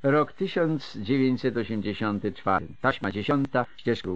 Rok 1984. Taśma 10. Ścieżka.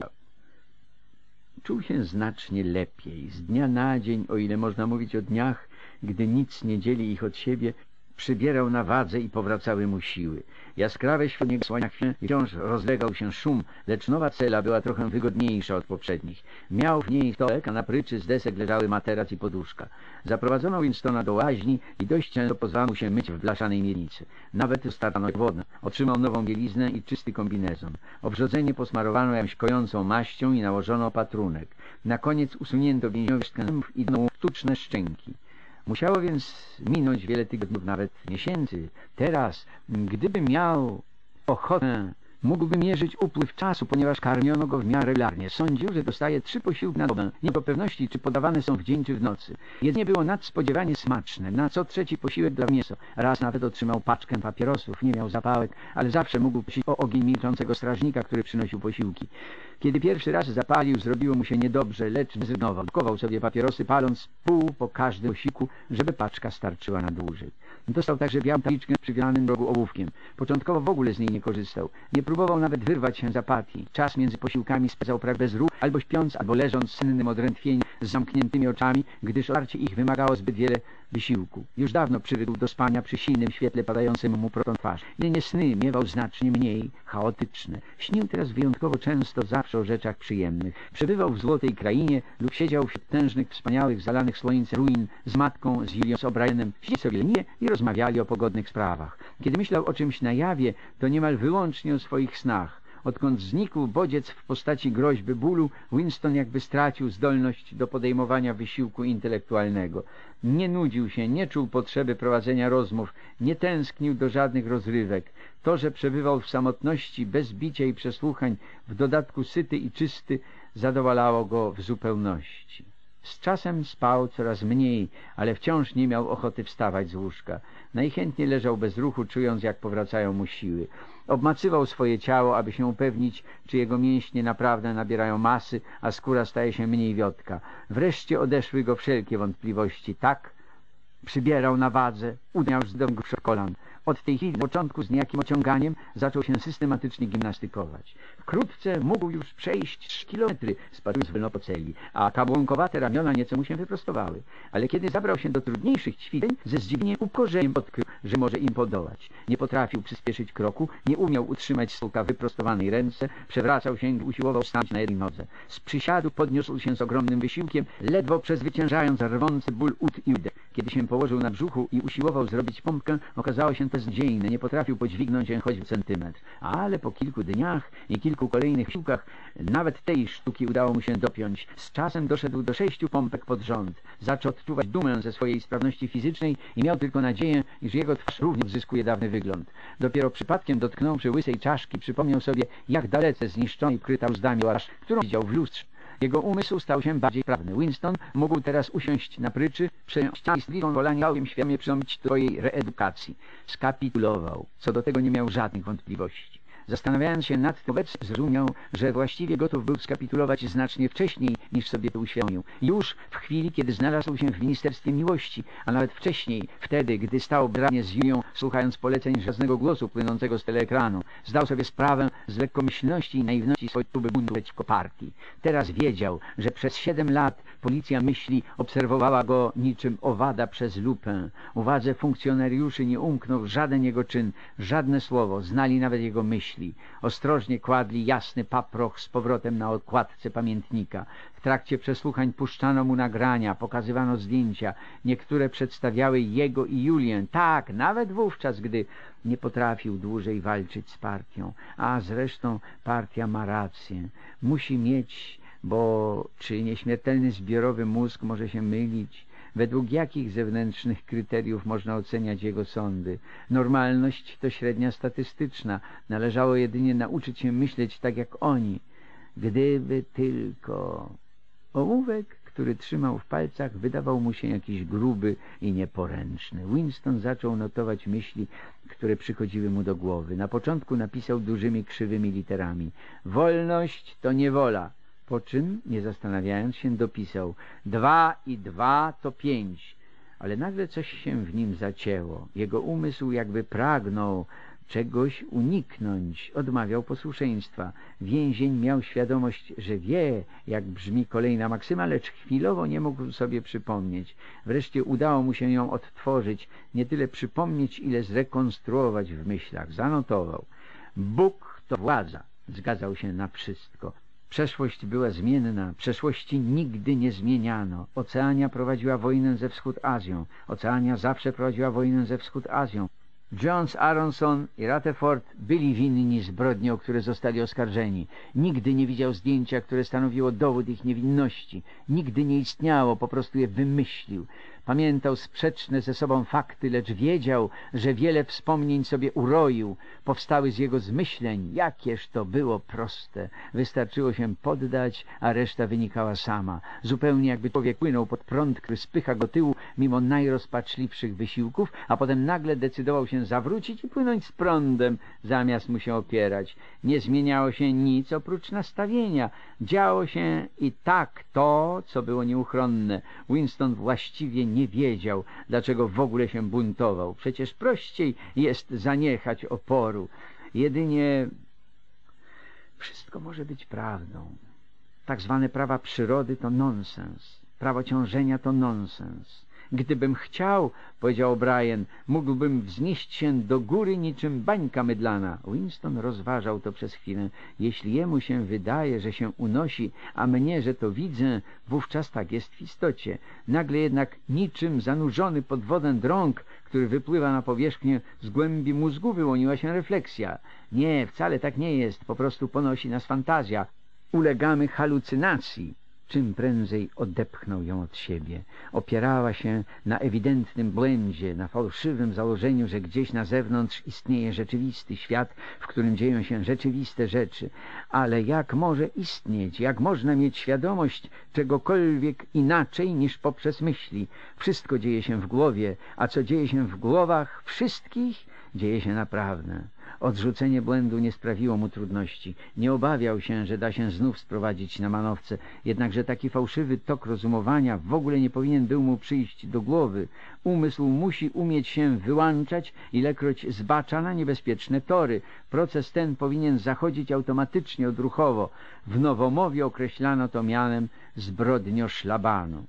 Czuł się znacznie lepiej. Z dnia na dzień, o ile można mówić o dniach, gdy nic nie dzieli ich od siebie, przybierał na wadze i powracały mu siły. Jaskrawe światło słania chwilę i wciąż rozlegał się szum, lecz nowa cela była trochę wygodniejsza od poprzednich. Miał w niej stołek, a na pryczy z desek leżały materac i poduszka. Zaprowadzono Winstona do łaźni i dość często pozwano się myć w blaszanej miednicy. Nawet starano wodna. Otrzymał nową bieliznę i czysty kombinezon. Obrzodzenie posmarowano jakąś kojącą maścią i nałożono opatrunek. Na koniec usunięto więźniowi zębów i sztuczne szczęki. Musiało więc minąć wiele tygodni, nawet miesięcy. Teraz, gdyby miał ochotę, mógłby mierzyć upływ czasu, ponieważ karmiono go w miarę regularnie. Sądził, że dostaje 3 posiłki na dobę. Nie było pewności, czy podawane są w dzień, czy w nocy. Jedzenie było nadspodziewanie smaczne. Na co trzeci posiłek dla mięso. Raz nawet otrzymał paczkę papierosów. Nie miał zapałek, ale zawsze mógł prosić o ogień milczącego strażnika, który przynosił posiłki. Kiedy pierwszy raz zapalił, zrobiło mu się niedobrze, lecz zrezygnował. Kupował sobie papierosy, paląc pół po każdym posiłku, żeby paczka starczyła na dłużej. Dostał także białą tabliczkę z przywiązanym do rogu ołówkiem. Początkowo w ogóle z niej nie korzystał. Nie próbował nawet wyrwać się z apatii. Czas między posiłkami spędzał prawie bez ruchu, albo śpiąc, albo leżąc sennym odrętwieniem z zamkniętymi oczami, gdyż otarcie ich wymagało zbyt wiele wysiłku. Już dawno przywykł do spania przy silnym świetle padającym mu prosto na twarz. Jedynie sny miewał znacznie mniej chaotyczne. Śnił teraz wyjątkowo często, zawsze o rzeczach przyjemnych. Przebywał w złotej krainie lub siedział wśród tężnych, wspaniałych, zalanych słońcem ruin z matką, z Julią, z O'Brienem. Siedzieli sobie leniwie i rozmawiali o pogodnych sprawach. Kiedy myślał o czymś na jawie, to niemal wyłącznie o swoich snach. Odkąd znikł bodziec w postaci groźby bólu, Winston jakby stracił zdolność do podejmowania wysiłku intelektualnego. Nie nudził się, nie czuł potrzeby prowadzenia rozmów, nie tęsknił do żadnych rozrywek. To, że przebywał w samotności, bez bicia i przesłuchań, w dodatku syty i czysty, zadowalało go w zupełności. Z czasem spał coraz mniej, ale wciąż nie miał ochoty wstawać z łóżka. Najchętniej leżał bez ruchu, czując, jak powracają mu siły. Obmacywał swoje ciało, aby się upewnić, czy jego mięśnie naprawdę nabierają masy, a skóra staje się mniej wiotka. Wreszcie odeszły go wszelkie wątpliwości. Tak, przybierał na wadze, umiał z domu kolan. Od tej chwili, na początku z niejakim ociąganiem, zaczął się systematycznie gimnastykować. Wkrótce mógł już przejść 3 kilometry, spadując wolno po celi, a kabłąkowate ramiona nieco mu się wyprostowały. Ale kiedy zabrał się do trudniejszych ćwiczeń, ze zdziwieniem ukorzeniem odkrył, że może im podołać. Nie potrafił przyspieszyć kroku, nie umiał utrzymać stołka w wyprostowanej ręce, przewracał się i usiłował stanąć na jednej nodze. Z przysiadu podniósł się z ogromnym wysiłkiem, ledwo przezwyciężając rwący ból ud i udech. Kiedy się położył na brzuchu i usiłował zrobić pompkę, okazało się to beznadziejne, nie potrafił podźwignąć się choćby centymetr. Ale po kilku dniach i kilku kolejnych wysiłkach nawet tej sztuki udało mu się dopiąć. Z czasem doszedł do 6 pompek pod rząd. Zaczął odczuwać dumę ze swojej sprawności fizycznej i miał tylko nadzieję, iż jego twarz również odzyskuje dawny wygląd. Dopiero przypadkiem dotknąwszy łysej czaszki, przypomniał sobie, jak dalece zniszczony i pokryta łzami twarz, którą widział w lustrze. Jego umysł stał się bardziej sprawny. Winston mógł teraz usiąść na pryczy, przejąć ściśliwą wolaniem świadomie przystąpić do swojej reedukacji. Skapitulował. Co do tego nie miał żadnych wątpliwości. Zastanawiając się nad tym, obecnie zrozumiał, że właściwie gotów był skapitulować znacznie wcześniej, niż sobie to uświadomił. Już w chwili, kiedy znalazł się w Ministerstwie Miłości, a nawet wcześniej, wtedy, gdy stał branie z Julią, słuchając poleceń żadnego głosu płynącego z teleekranu, zdał sobie sprawę z lekkomyślności i naiwności swojej próby buntu przeciwko partii. Teraz wiedział, że przez 7 lat policja myśli obserwowała go niczym owada przez lupę. Uwadze funkcjonariuszy nie umknął żaden jego czyn, żadne słowo, znali nawet jego myśli. Ostrożnie kładli jasny paproch z powrotem na okładce pamiętnika. W trakcie przesłuchań puszczano mu nagrania, pokazywano zdjęcia. Niektóre przedstawiały jego i Julię. Tak, nawet wówczas, gdy nie potrafił dłużej walczyć z partią. A zresztą partia ma rację. Musi mieć, bo czy nieśmiertelny zbiorowy mózg może się mylić? Według jakich zewnętrznych kryteriów można oceniać jego sądy? Normalność to średnia statystyczna. Należało jedynie nauczyć się myśleć tak jak oni. Gdyby tylko... Ołówek, który trzymał w palcach, wydawał mu się jakiś gruby i nieporęczny. Winston zaczął notować myśli, które przychodziły mu do głowy. Na początku napisał dużymi, krzywymi literami: wolność to niewola. Po czym, nie zastanawiając się, dopisał: 2 i 2 to 5. Ale nagle coś się w nim zacięło. Jego umysł jakby pragnął czegoś uniknąć, odmawiał posłuszeństwa. Więzień miał świadomość, że wie, jak brzmi kolejna maksyma, lecz chwilowo nie mógł sobie przypomnieć. Wreszcie udało mu się ją odtworzyć, nie tyle przypomnieć, ile zrekonstruować w myślach. Zanotował. Bóg to władza. Zgadzał się na wszystko. Przeszłość była zmienna, przeszłości nigdy nie zmieniano. Oceania prowadziła wojnę ze Wschód-Azją. Oceania zawsze prowadziła wojnę ze Wschód-Azją. Jones, Aronson i Rutherford byli winni zbrodni, o które zostali oskarżeni. Nigdy nie widział zdjęcia, które stanowiło dowód ich niewinności. Nigdy nie istniało, po prostu je wymyślił. Pamiętał sprzeczne ze sobą fakty, lecz wiedział, że wiele wspomnień sobie uroił. Powstały z jego zmyśleń. Jakież to było proste. Wystarczyło się poddać, a reszta wynikała sama. Zupełnie jakby człowiek płynął pod prąd, który spycha go tyłu mimo najrozpaczliwszych wysiłków, a potem nagle decydował się zawrócić i płynąć z prądem, zamiast mu się opierać. Nie zmieniało się nic oprócz nastawienia. Działo się i tak to, co było nieuchronne. Winston właściwie nie wiedział, dlaczego w ogóle się buntował. Przecież prościej jest zaniechać oporu. Jedynie wszystko może być prawdą. Tak zwane prawa przyrody to nonsens. Prawo ciążenia to nonsens. Gdybym chciał, powiedział O'Brien, mógłbym wznieść się do góry niczym bańka mydlana. Winston rozważał to przez chwilę. Jeśli jemu się wydaje, że się unosi, a mnie, że to widzę, wówczas tak jest w istocie. Nagle jednak niczym zanurzony pod wodę drąg, który wypływa na powierzchnię, z głębi mózgu wyłoniła się refleksja. Nie, wcale tak nie jest, po prostu ponosi nas fantazja. Ulegamy halucynacji. Czym prędzej odepchnął ją od siebie. Opierała się na ewidentnym błędzie, na fałszywym założeniu, że gdzieś na zewnątrz istnieje rzeczywisty świat, w którym dzieją się rzeczywiste rzeczy. Ale jak może istnieć, jak można mieć świadomość czegokolwiek inaczej niż poprzez myśli? Wszystko dzieje się w głowie, a co dzieje się w głowach wszystkich, dzieje się naprawdę. Odrzucenie błędu nie sprawiło mu trudności. Nie obawiał się, że da się znów sprowadzić na manowce. Jednakże taki fałszywy tok rozumowania w ogóle nie powinien był mu przyjść do głowy. Umysł musi umieć się wyłączać, ilekroć zbacza na niebezpieczne tory. Proces ten powinien zachodzić automatycznie, odruchowo. W nowomowie określano to mianem zbrodnioszlabanu.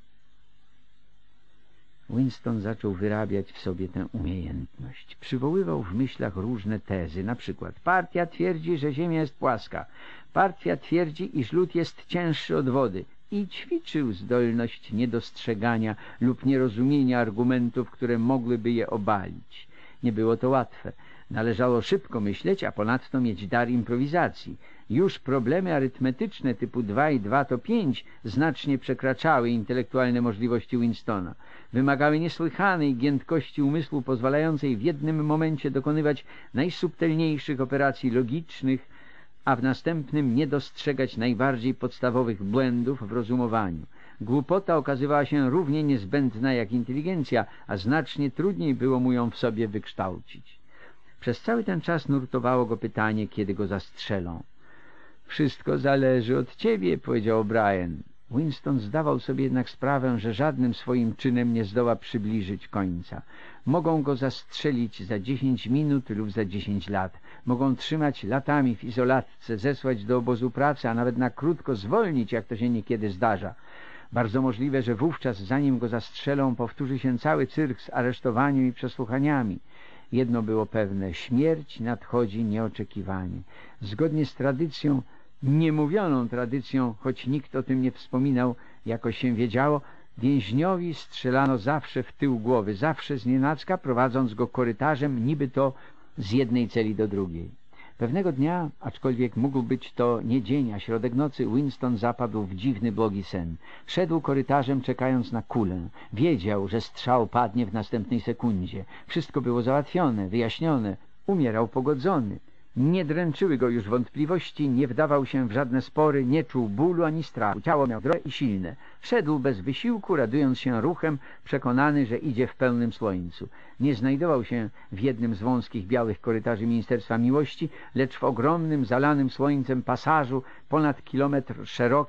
Winston zaczął wyrabiać w sobie tę umiejętność. Przywoływał w myślach różne tezy, na przykład partia twierdzi, że ziemia jest płaska, partia twierdzi, iż lód jest cięższy od wody i ćwiczył zdolność niedostrzegania lub nierozumienia argumentów, które mogłyby je obalić. Nie było to łatwe. Należało szybko myśleć, a ponadto mieć dar improwizacji. Już problemy arytmetyczne typu 2 i 2 to 5 znacznie przekraczały intelektualne możliwości Winstona. Wymagały niesłychanej giętkości umysłu pozwalającej w jednym momencie dokonywać najsubtelniejszych operacji logicznych, a w następnym nie dostrzegać najbardziej podstawowych błędów w rozumowaniu. Głupota okazywała się równie niezbędna jak inteligencja, a znacznie trudniej było mu ją w sobie wykształcić. Przez cały ten czas nurtowało go pytanie, kiedy go zastrzelą. Wszystko zależy od ciebie, powiedział O'Brien. Winston zdawał sobie jednak sprawę, że żadnym swoim czynem nie zdoła przybliżyć końca. Mogą go zastrzelić za 10 minut lub za 10 lat. Mogą trzymać latami w izolatce, zesłać do obozu pracy, a nawet na krótko zwolnić, jak to się niekiedy zdarza. Bardzo możliwe, że wówczas, zanim go zastrzelą, powtórzy się cały cyrk z aresztowaniem i przesłuchaniami. Jedno było pewne, śmierć nadchodzi nieoczekiwanie. Zgodnie z tradycją, niemówioną tradycją, choć nikt o tym nie wspominał, jakoś się wiedziało, więźniowi strzelano zawsze w tył głowy, zawsze znienacka, prowadząc go korytarzem, niby to z jednej celi do drugiej. Pewnego dnia, aczkolwiek mógł być to nie dzień, a środek nocy, Winston zapadł w dziwny, błogi sen. Szedł korytarzem, czekając na kulę. Wiedział, że strzał padnie w następnej sekundzie. Wszystko było załatwione, wyjaśnione. Umierał pogodzony. Nie dręczyły go już wątpliwości, nie wdawał się w żadne spory, nie czuł bólu ani strachu. Ciało miał zdrowe i silne. Szedł bez wysiłku, radując się ruchem, przekonany, że idzie w pełnym słońcu. Nie znajdował się w jednym z wąskich białych korytarzy Ministerstwa Miłości, lecz w ogromnym, zalanym słońcem pasażu, ponad kilometr szerokim,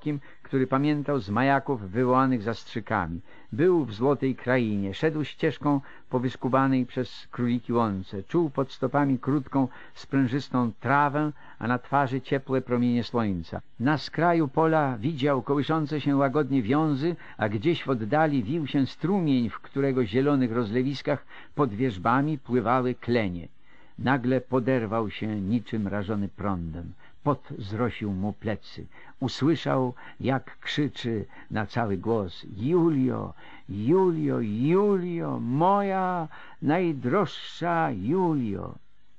który pamiętał z majaków wywołanych zastrzykami. Był w złotej krainie, szedł ścieżką po wyskubanej przez króliki łące, czuł pod stopami krótką, sprężystą trawę, a na twarzy ciepłe promienie słońca. Na skraju pola widział kołyszące się łagodnie wiązy, a gdzieś w oddali wił się strumień, w którego zielonych rozlewiskach pod wierzbami pływały klenie. Nagle poderwał się niczym rażony prądem. Pot zrosił mu plecy. Usłyszał, jak krzyczy na cały głos: Julio, Julio, Julio, moja najdroższa Julio.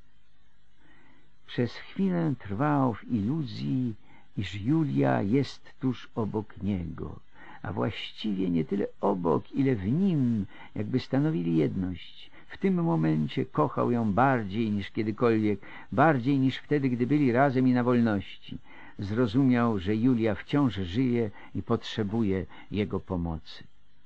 Przez chwilę trwał w iluzji, iż Julia jest tuż obok niego, a właściwie nie tyle obok, ile w nim, jakby stanowili jedność. W tym momencie kochał ją bardziej niż kiedykolwiek, bardziej niż wtedy, gdy byli razem i na wolności. Zrozumiał, że Julia wciąż żyje i potrzebuje jego pomocy.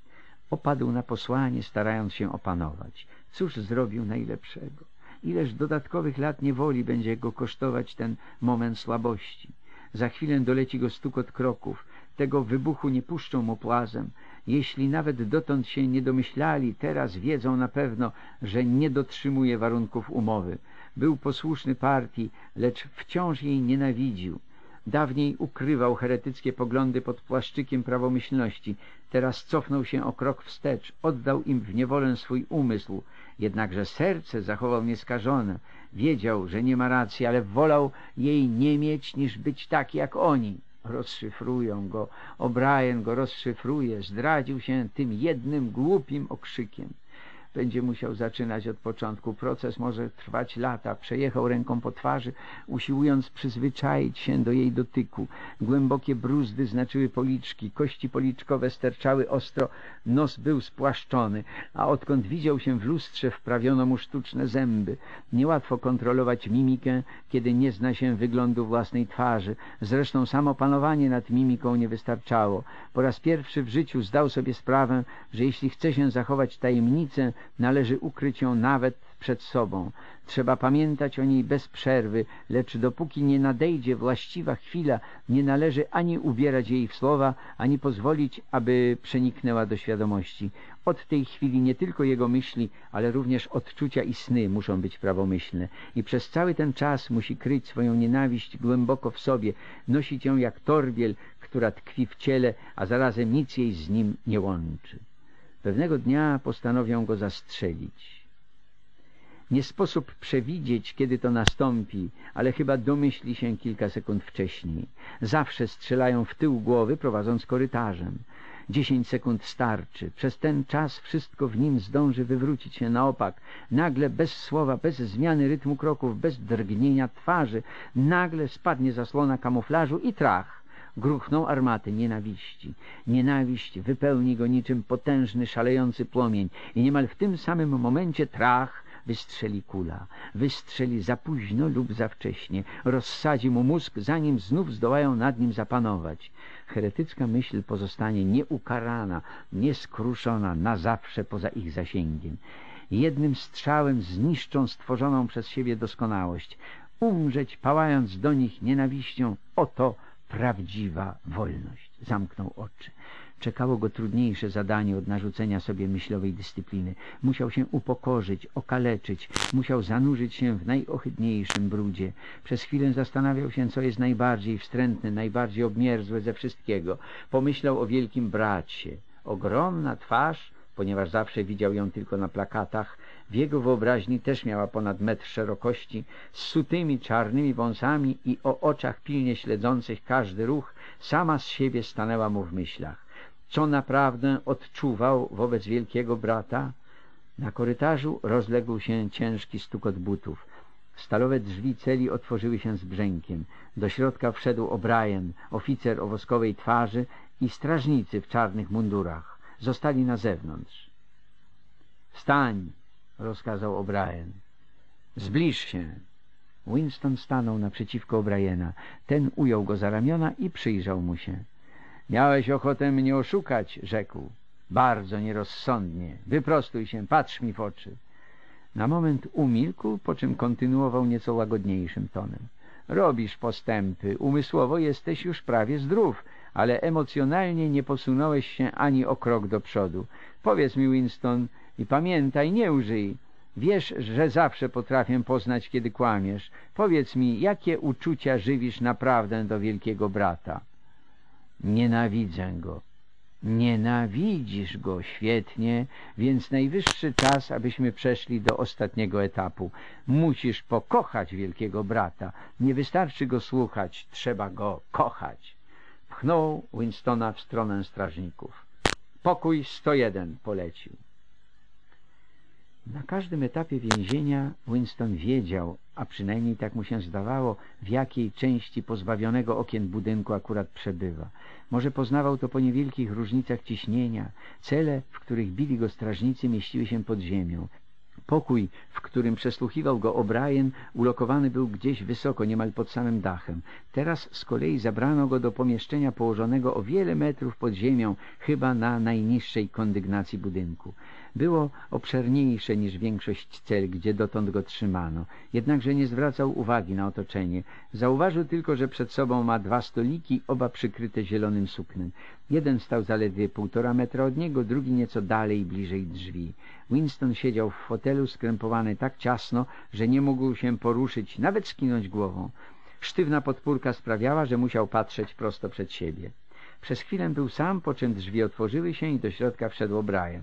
Opadł na posłanie, starając się opanować. Cóż zrobił najlepszego? Ileż dodatkowych lat niewoli będzie go kosztować ten moment słabości? Za chwilę doleci go stukot kroków. Tego wybuchu nie puszczą mu płazem. Jeśli nawet dotąd się nie domyślali, teraz wiedzą na pewno, że nie dotrzymuje warunków umowy. Był posłuszny partii, lecz wciąż jej nienawidził. Dawniej ukrywał heretyckie poglądy pod płaszczykiem prawomyślności. Teraz cofnął się o krok wstecz, oddał im w niewolę swój umysł. Jednakże serce zachował nieskażone. Wiedział, że nie ma racji, ale wolał jej nie mieć, niż być tak jak oni. Rozszyfrują go, O'Brien go rozszyfruje, zdradził się tym jednym głupim okrzykiem. Będzie musiał zaczynać od początku. Proces może trwać lata. Przejechał ręką po twarzy, usiłując przyzwyczaić się do jej dotyku. Głębokie bruzdy znaczyły policzki, kości policzkowe sterczały ostro, nos był spłaszczony, a odkąd widział się w lustrze, wprawiono mu sztuczne zęby. Niełatwo kontrolować mimikę, kiedy nie zna się wyglądu własnej twarzy. Zresztą samo panowanie nad mimiką nie wystarczało. Po raz pierwszy w życiu zdał sobie sprawę, że jeśli chce się zachować tajemnicę, należy ukryć ją nawet przed sobą. Trzeba pamiętać o niej bez przerwy, lecz dopóki nie nadejdzie właściwa chwila, nie należy ani ubierać jej w słowa, ani pozwolić, aby przeniknęła do świadomości. Od tej chwili nie tylko jego myśli, ale również odczucia i sny muszą być prawomyślne. I przez cały ten czas musi kryć swoją nienawiść głęboko w sobie, nosić ją jak torbiel, która tkwi w ciele, a zarazem nic jej z nim nie łączy. Pewnego dnia postanowią go zastrzelić. Nie sposób przewidzieć, kiedy to nastąpi, ale chyba domyśli się kilka sekund wcześniej. Zawsze strzelają w tył głowy, prowadząc korytarzem. 10 sekund starczy. Przez ten czas wszystko w nim zdąży wywrócić się na opak. Nagle, bez słowa, bez zmiany rytmu kroków, bez drgnienia twarzy, nagle spadnie zasłona kamuflażu i trach. Gruchną armaty nienawiści. Nienawiść wypełni go niczym potężny, szalejący płomień i niemal w tym samym momencie trach wystrzeli kula. Wystrzeli za późno lub za wcześnie. Rozsadzi mu mózg, zanim znów zdołają nad nim zapanować. Heretycka myśl pozostanie nieukarana, nieskruszona, na zawsze poza ich zasięgiem. Jednym strzałem zniszczą stworzoną przez siebie doskonałość. Umrzeć, pałając do nich nienawiścią, oto prawdziwa wolność. Zamknął oczy. Czekało go trudniejsze zadanie od narzucenia sobie myślowej dyscypliny. Musiał się upokorzyć, okaleczyć, musiał zanurzyć się w najohydniejszym brudzie. Przez chwilę zastanawiał się, co jest najbardziej wstrętne, najbardziej obmierzłe ze wszystkiego. Pomyślał o wielkim bracie. Ogromna twarz, ponieważ zawsze widział ją tylko na plakatach, w jego wyobraźni też miała ponad metr szerokości, z sutymi czarnymi wąsami i o oczach pilnie śledzących każdy ruch, sama z siebie stanęła mu w myślach. Co naprawdę odczuwał wobec wielkiego brata? Na korytarzu rozległ się ciężki stukot butów. Stalowe drzwi celi otworzyły się z brzękiem. Do środka wszedł O'Brien, oficer o woskowej twarzy i strażnicy w czarnych mundurach. Zostali na zewnątrz. Stań! rozkazał O'Brien. Zbliż się. Winston stanął naprzeciwko O'Briena. Ten ujął go za ramiona i przyjrzał mu się. Miałeś ochotę mnie oszukać, rzekł. Bardzo nierozsądnie. Wyprostuj się, patrz mi w oczy. Na moment umilkł, po czym kontynuował nieco łagodniejszym tonem. Robisz postępy, umysłowo jesteś już prawie zdrów, ale emocjonalnie nie posunąłeś się ani o krok do przodu. Powiedz mi, Winston, i pamiętaj, nie łżyj. Wiesz, że zawsze potrafię poznać, kiedy kłamiesz. Powiedz mi, jakie uczucia żywisz naprawdę do wielkiego brata? Nienawidzę go. Nienawidzisz go, świetnie, więc najwyższy czas, abyśmy przeszli do ostatniego etapu. Musisz pokochać wielkiego brata. Nie wystarczy go słuchać, trzeba go kochać. Pchnął Winstona w stronę strażników. Pokój 101 polecił. Na każdym etapie więzienia Winston wiedział, a przynajmniej tak mu się zdawało, w jakiej części pozbawionego okien budynku akurat przebywa. Może poznawał to po niewielkich różnicach ciśnienia. Cele, w których bili go strażnicy, mieściły się pod ziemią. Pokój, w którym przesłuchiwał go O'Brien, ulokowany był gdzieś wysoko, niemal pod samym dachem. Teraz z kolei zabrano go do pomieszczenia położonego o wiele metrów pod ziemią, chyba na najniższej kondygnacji budynku. Było obszerniejsze niż większość cel, gdzie dotąd go trzymano. Jednakże nie zwracał uwagi na otoczenie. Zauważył tylko, że przed sobą ma 2 stoliki, oba przykryte zielonym suknem. Jeden stał zaledwie 1,5 metra od niego, drugi nieco dalej, bliżej drzwi. Winston siedział w fotelu skrępowany tak ciasno, że nie mógł się poruszyć, nawet skinąć głową. Sztywna podpórka sprawiała, że musiał patrzeć prosto przed siebie. Przez chwilę był sam, po czym drzwi otworzyły się i do środka wszedł O'Brien.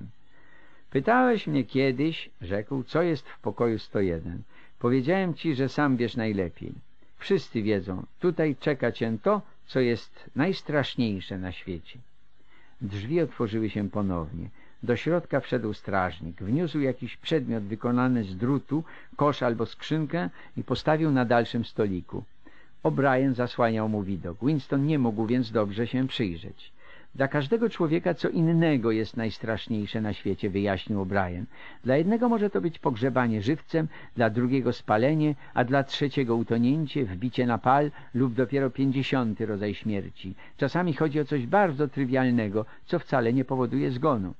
Pytałeś mnie kiedyś, rzekł, co jest w pokoju 101. Powiedziałem ci, że sam wiesz najlepiej. Wszyscy wiedzą, tutaj czeka cię to, co jest najstraszniejsze na świecie. Drzwi otworzyły się ponownie. Do środka wszedł strażnik. Wniósł jakiś przedmiot wykonany z drutu, kosz albo skrzynkę i postawił na dalszym stoliku. O'Brien zasłaniał mu widok. Winston nie mógł więc dobrze się przyjrzeć. Dla każdego człowieka co innego jest najstraszniejsze na świecie, wyjaśnił O'Brien. Dla jednego może to być pogrzebanie żywcem, dla drugiego spalenie, a dla trzeciego utonięcie, wbicie na pal lub dopiero 50. rodzaj śmierci. Czasami chodzi o coś bardzo trywialnego, co wcale nie powoduje zgonu.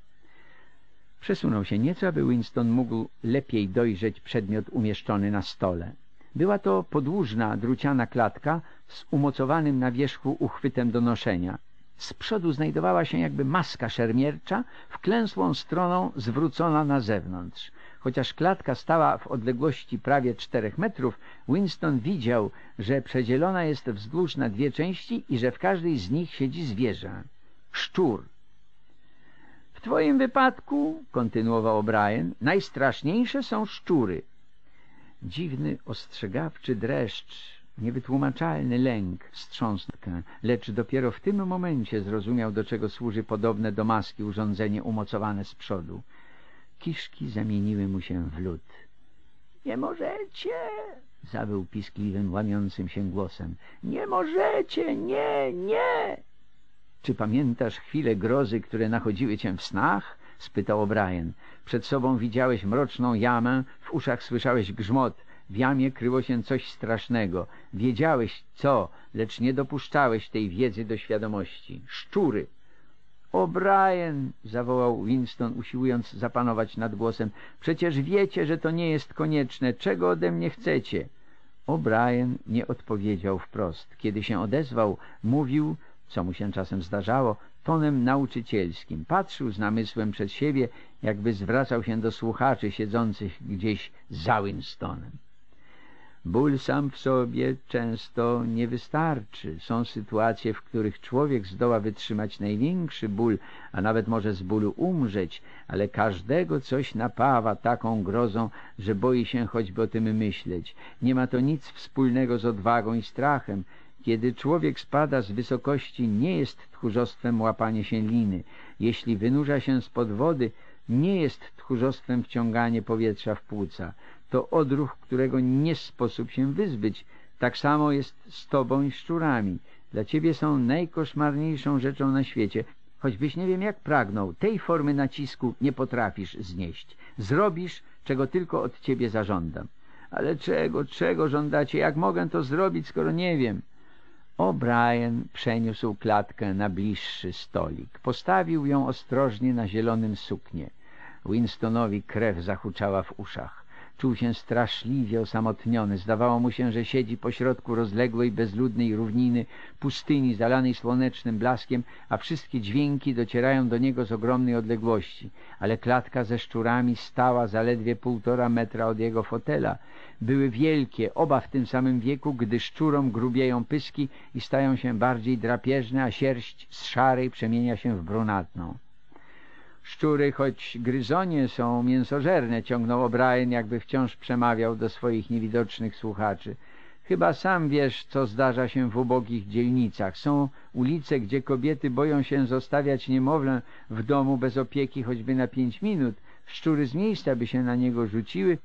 Przesunął się nieco, aby Winston mógł lepiej dojrzeć przedmiot umieszczony na stole. Była to podłużna, druciana klatka z umocowanym na wierzchu uchwytem do noszenia. Z przodu znajdowała się jakby maska szermiercza, wklęsłą stroną zwrócona na zewnątrz. Chociaż klatka stała w odległości prawie 4 metrów, Winston widział, że przedzielona jest wzdłuż na 2 części i że w każdej z nich siedzi zwierzę. Szczur. W twoim wypadku, kontynuował O'Brien, najstraszniejsze są szczury. Dziwny, ostrzegawczy dreszcz, niewytłumaczalny lęk wstrząsnął, lecz dopiero w tym momencie zrozumiał, do czego służy podobne do maski urządzenie umocowane z przodu. Kiszki zamieniły mu się w lód. — Nie możecie! — zawył piskliwym, łamiącym się głosem. — Nie możecie! Nie, nie! — Czy pamiętasz chwile grozy, które nachodziły cię w snach? — spytał O'Brien. — Przed sobą widziałeś mroczną jamę, w uszach słyszałeś grzmot. W jamie kryło się coś strasznego. Wiedziałeś co, lecz nie dopuszczałeś tej wiedzy do świadomości. Szczury. O'Brien, zawołał Winston, usiłując zapanować nad głosem. Przecież wiecie, że to nie jest konieczne. Czego ode mnie chcecie? O'Brien nie odpowiedział wprost. Kiedy się odezwał, mówił, co mu się czasem zdarzało, tonem nauczycielskim. Patrzył z namysłem przed siebie, jakby zwracał się do słuchaczy siedzących gdzieś za Winstonem. Ból sam w sobie często nie wystarczy. Są sytuacje, w których człowiek zdoła wytrzymać największy ból, a nawet może z bólu umrzeć, ale każdego coś napawa taką grozą, że boi się choćby o tym myśleć. Nie ma to nic wspólnego z odwagą i strachem. Kiedy człowiek spada z wysokości, nie jest tchórzostwem łapanie się liny. Jeśli wynurza się spod wody, nie jest tchórzostwem wciąganie powietrza w płuca. To odruch, którego nie sposób się wyzbyć. Tak samo jest z tobą i szczurami. Dla ciebie są najkoszmarniejszą rzeczą na świecie. Choćbyś nie wiem jak pragnął, tej formy nacisku nie potrafisz znieść. Zrobisz, czego tylko od ciebie zażądam. Ale czego żądacie? Jak mogę to zrobić, skoro nie wiem? O'Brien przeniósł klatkę na bliższy stolik. Postawił ją ostrożnie na zielonym suknie. Winstonowi krew zahuczała w uszach. Czuł się straszliwie osamotniony. Zdawało mu się, że siedzi pośrodku rozległej, bezludnej równiny, pustyni zalanej słonecznym blaskiem, a wszystkie dźwięki docierają do niego z ogromnej odległości. Ale klatka ze szczurami stała zaledwie 1,5 metra od jego fotela. Były wielkie, oba w tym samym wieku, gdy szczurom grubieją pyski i stają się bardziej drapieżne, a sierść z szarej przemienia się w brunatną. Szczury, choć gryzonie, są mięsożerne, ciągnął O'Brien, jakby wciąż przemawiał do swoich niewidocznych słuchaczy. Chyba sam wiesz, co zdarza się w ubogich dzielnicach. Są ulice, gdzie kobiety boją się zostawiać niemowlę w domu bez opieki choćby na 5 minut. Szczury z miejsca by się na niego rzuciły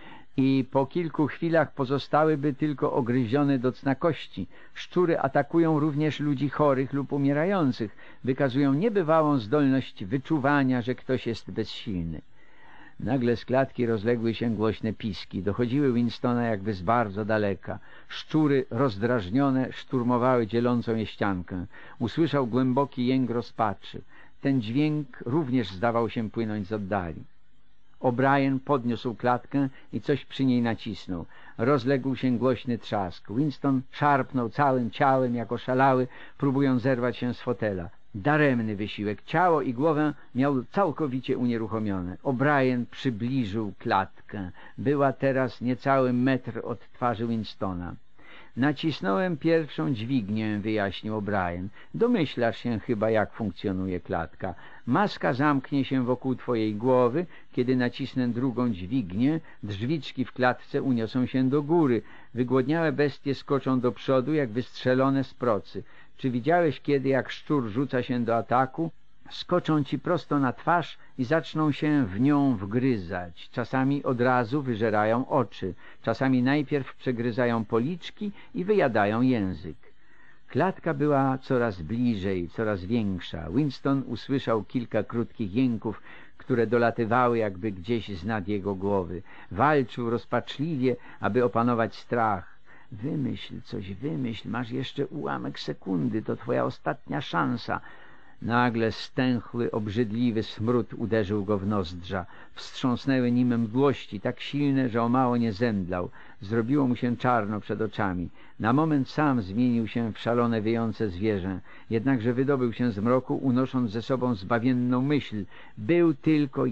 i po kilku chwilach pozostałyby tylko ogryzione do cna kości. Szczury atakują również ludzi chorych lub umierających. Wykazują niebywałą zdolność wyczuwania, że ktoś jest bezsilny. Nagle z klatki rozległy się głośne piski. Dochodziły Winstona jakby z bardzo daleka. Szczury rozdrażnione szturmowały dzielącą je ściankę. Usłyszał głęboki jęk rozpaczy. Ten dźwięk również zdawał się płynąć z oddali. O'Brien podniósł klatkę i coś przy niej nacisnął. Rozległ się głośny trzask. Winston szarpnął całym ciałem jak oszalały, próbując zerwać się z fotela. Daremny wysiłek. Ciało i głowę miał całkowicie unieruchomione. O'Brien przybliżył klatkę. Była teraz niecały metr od twarzy Winstona. Nacisnąłem pierwszą dźwignię, wyjaśnił O'Brien. Domyślasz się chyba, jak funkcjonuje klatka. Maska zamknie się wokół twojej głowy. Kiedy nacisnę drugą dźwignię, drzwiczki w klatce uniosą się do góry. Wygłodniałe bestie skoczą do przodu, jak wystrzelone z procy. Czy widziałeś kiedy, jak szczur rzuca się do ataku? Skoczą ci prosto na twarz i zaczną się w nią wgryzać. Czasami od razu wyżerają oczy, czasami najpierw przegryzają policzki i wyjadają język. Klatka była coraz bliżej, coraz większa. Winston usłyszał kilka krótkich jęków, które dolatywały jakby gdzieś z nad jego głowy. Walczył rozpaczliwie, aby opanować strach. Wymyśl coś, wymyśl, masz jeszcze ułamek sekundy, to twoja ostatnia szansa. Nagle stęchły, obrzydliwy smród uderzył go w nozdrza. Wstrząsnęły nim mdłości, tak silne, że o mało nie zemdlał. Zrobiło mu się czarno przed oczami. Na moment sam zmienił się w szalone, wyjące zwierzę. Jednakże wydobył się z mroku, unosząc ze sobą zbawienną myśl. Był tylko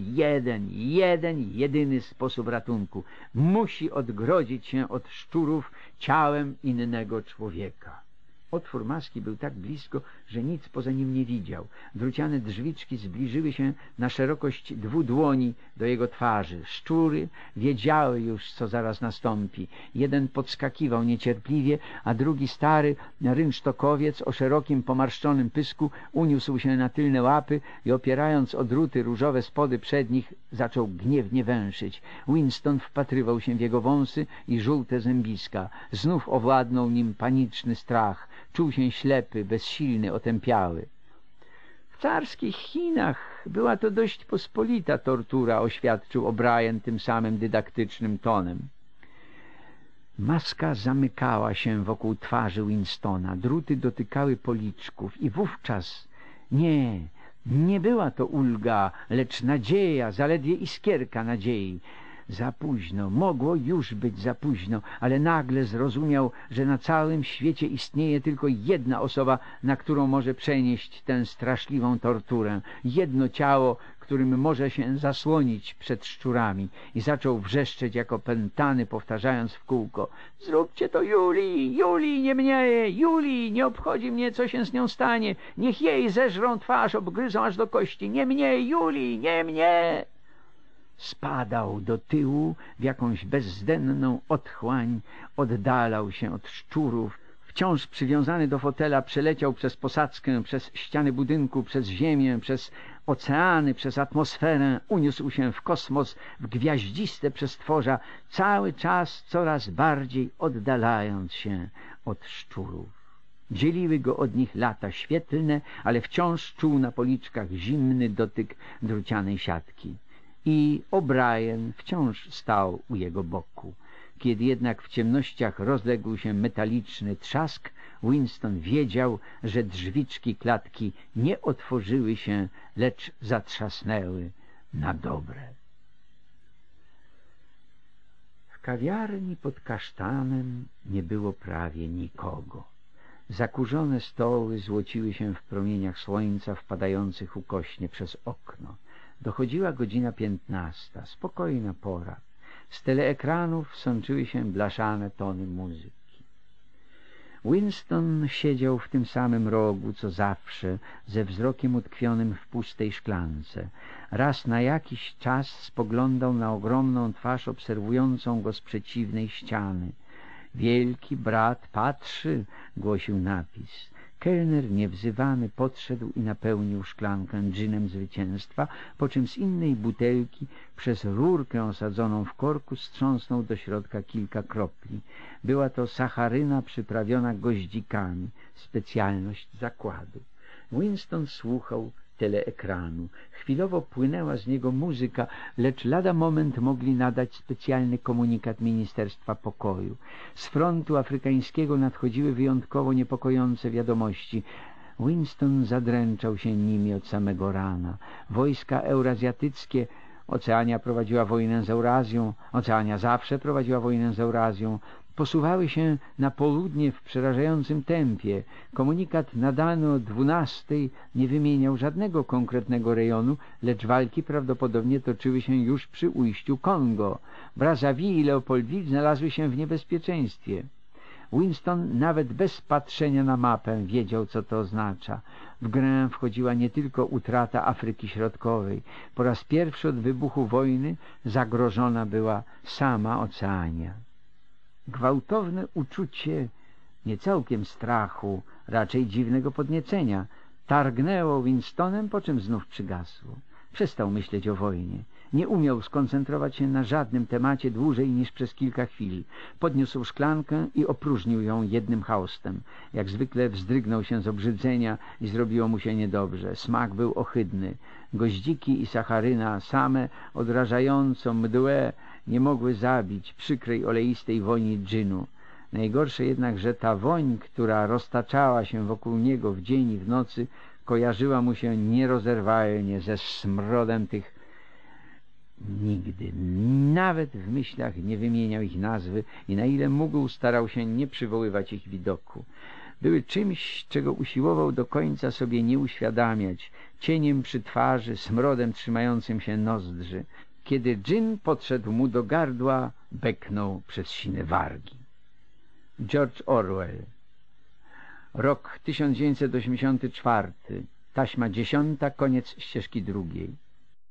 jedyny sposób ratunku. Musi odgrodzić się od szczurów ciałem innego człowieka. Otwór maski był tak blisko, że nic poza nim nie widział. Druciane drzwiczki zbliżyły się na szerokość 2 dłoni do jego twarzy. Szczury wiedziały już, co zaraz nastąpi. Jeden podskakiwał niecierpliwie, a drugi, stary rynsztokowiec o szerokim, pomarszczonym pysku, uniósł się na tylne łapy i opierając o druty różowe spody przednich, zaczął gniewnie węszyć. Winston wpatrywał się w jego wąsy i żółte zębiska. Znów owładnął nim paniczny strach. Czuł się ślepy, bezsilny, otępiały. W carskich Chinach była to dość pospolita tortura, oświadczył O'Brien tym samym dydaktycznym tonem. Maska zamykała się wokół twarzy Winstona. Druty dotykały policzków i wówczas nie była to ulga, lecz nadzieja, zaledwie iskierka nadziei. Za późno, mogło już być za późno, ale nagle zrozumiał, że na całym świecie istnieje tylko jedna osoba, na którą może przenieść tę straszliwą torturę. Jedno ciało, którym może się zasłonić przed szczurami. I zaczął wrzeszczeć jak opętany, powtarzając w kółko: zróbcie to Julii, Julii, nie mnie, Julii, nie obchodzi mnie, co się z nią stanie. Niech jej zeżrą twarz, obgryzą aż do kości. Nie mnie, Julii, nie mnie. Spadał do tyłu w jakąś bezdenną otchłań, oddalał się od szczurów. Wciąż przywiązany do fotela przeleciał przez posadzkę, przez ściany budynku, przez ziemię, przez oceany, przez atmosferę, uniósł się w kosmos, w gwiaździste przestworza, cały czas coraz bardziej oddalając się od szczurów. Dzieliły go od nich lata świetlne, ale wciąż czuł na policzkach zimny dotyk drucianej siatki. I O'Brien wciąż stał u jego boku. Kiedy jednak w ciemnościach rozległ się metaliczny trzask, Winston wiedział, że drzwiczki klatki nie otworzyły się, lecz zatrzasnęły na dobre. kawiarni pod kasztanem nie było prawie nikogo. Zakurzone stoły złociły się w promieniach słońca wpadających ukośnie przez okno. Dochodziła godzina 15, spokojna pora. Z teleekranów sączyły się blaszane tony muzyki. Winston siedział w tym samym rogu, co zawsze, ze wzrokiem utkwionym w pustej szklance. Raz na jakiś czas spoglądał na ogromną twarz obserwującą go z przeciwnej ściany. Wielki brat patrzy, głosił napis. Kelner niewzywany podszedł i napełnił szklankę dżinem zwycięstwa, po czym z innej butelki przez rurkę osadzoną w korku strząsnął do środka kilka kropli. Była to sacharyna przyprawiona goździkami, specjalność zakładu. Winston słuchał teleekranu. Chwilowo płynęła z niego muzyka, lecz lada moment mogli nadać specjalny komunikat Ministerstwa Pokoju. Z frontu afrykańskiego nadchodziły wyjątkowo niepokojące wiadomości. Winston zadręczał się nimi od samego rana. Wojska eurazjatyckie, Oceania prowadziła wojnę z Eurazją, Oceania zawsze prowadziła wojnę z Eurazją, posuwały się na południe w przerażającym tempie. Komunikat nadany o 12 nie wymieniał żadnego konkretnego rejonu, lecz walki prawdopodobnie toczyły się już przy ujściu Kongo. Brazzaville i Leopoldville znalazły się w niebezpieczeństwie. Winston nawet bez patrzenia na mapę wiedział, co to oznacza. W grę wchodziła nie tylko utrata Afryki Środkowej. Po raz pierwszy od wybuchu wojny zagrożona była sama Oceania. Gwałtowne uczucie, nie całkiem strachu, raczej dziwnego podniecenia, targnęło Winstonem, po czym znów przygasło. Przestał myśleć o wojnie. Nie umiał skoncentrować się na żadnym temacie dłużej niż przez kilka chwil. Podniósł szklankę i opróżnił ją jednym haustem. Jak zwykle wzdrygnął się z obrzydzenia i zrobiło mu się niedobrze. Smak był ohydny. Goździki i sacharyna, same odrażająco mdłe, nie mogły zabić przykrej oleistej woni dżinu. Najgorsze jednak, że ta woń, która roztaczała się wokół niego w dzień i w nocy, kojarzyła mu się nierozerwalnie ze smrodem tych. Nigdy, nawet w myślach nie wymieniał ich nazwy i na ile mógł starał się nie przywoływać ich widoku. Były czymś, czego usiłował do końca sobie nie uświadamiać, cieniem przy twarzy, smrodem trzymającym się nozdrzy. Kiedy dżin podszedł mu do gardła, beknął przez sine wargi. George Orwell. Rok 1984. Taśma 10. Koniec ścieżki 2.